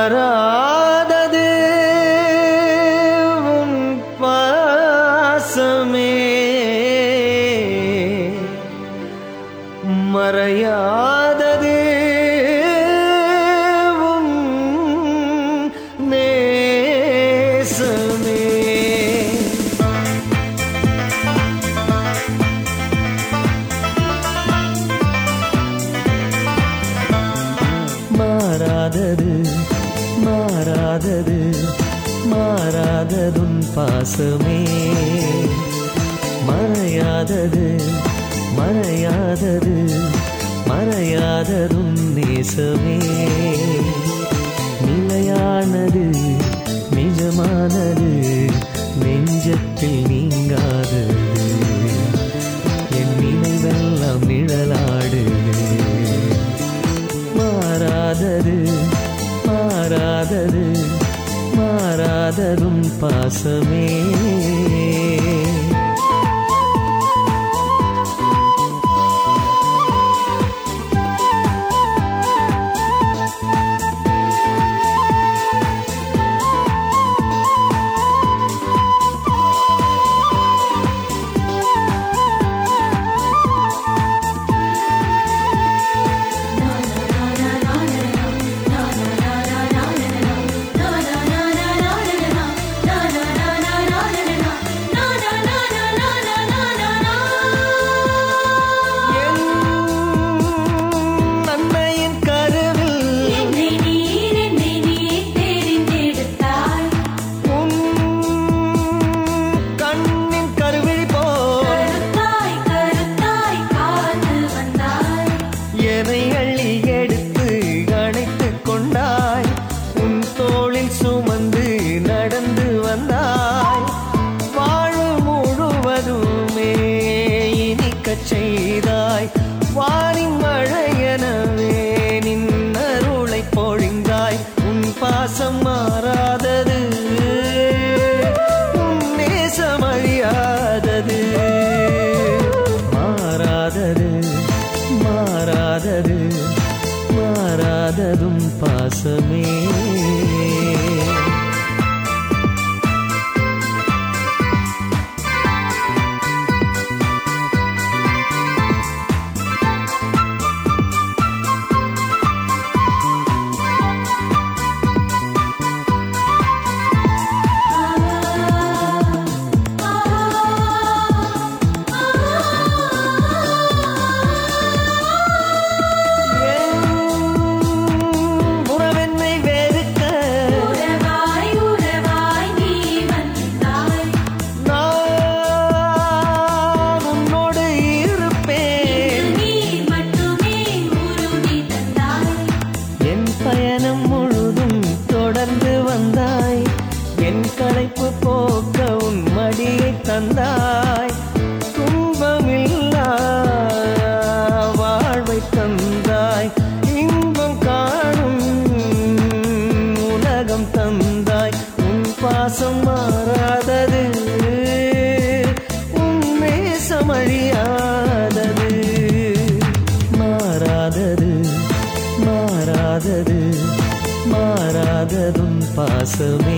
மாறாதது உன் பாசமே, மறையாதது உன் நேசமே. மாறாதது மாறாதது மாறாததுன் பாசமே, மறையாதது மறையாதது மறையாததுன் நேசமே. நிலையானது நிஜமானது நெஞ்சத்தில் நீங்காதது, என் நினைவெல்லாம் நிழலாடுது. மாறாதது மாறாதது மாறாததும் பாசமே. செய்தாய் வானின் மழையெனவே நின் அருளை பொழிந்தாய். உன் பாசம் மாறாதது, உன் நேசம் அழியாதது. மாறாதது மாறாதது மாறாததும் பாசமே. பயணம் முழுதும் தொடர்ந்து வந்தாய், என் களைப்பு போக்க உன் மடியை தந்தாய். துன்பமில்லா வாழ்வை தந்தாய், இன்பம் காணும் உலகம் தந்தாய். உன் பாசம் மாறாதது, உன் நேசம் அழியாதது. மாறாதது மாறாதது மாறாததும் பாசமே,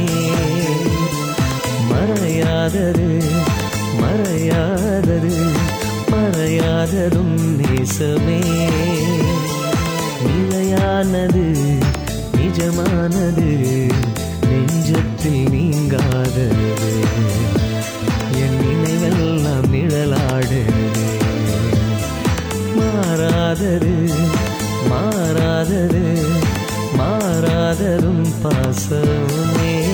மறையாதது மறையாதது மறையாததும் நேசமே. நிலையானது நிஜமானது நெஞ்சத்தில் நீங்காதது, என் நினைவெல்லாம் நிழலாடுது. மாறாதது மாறாதது மாறாததும் பாசமே.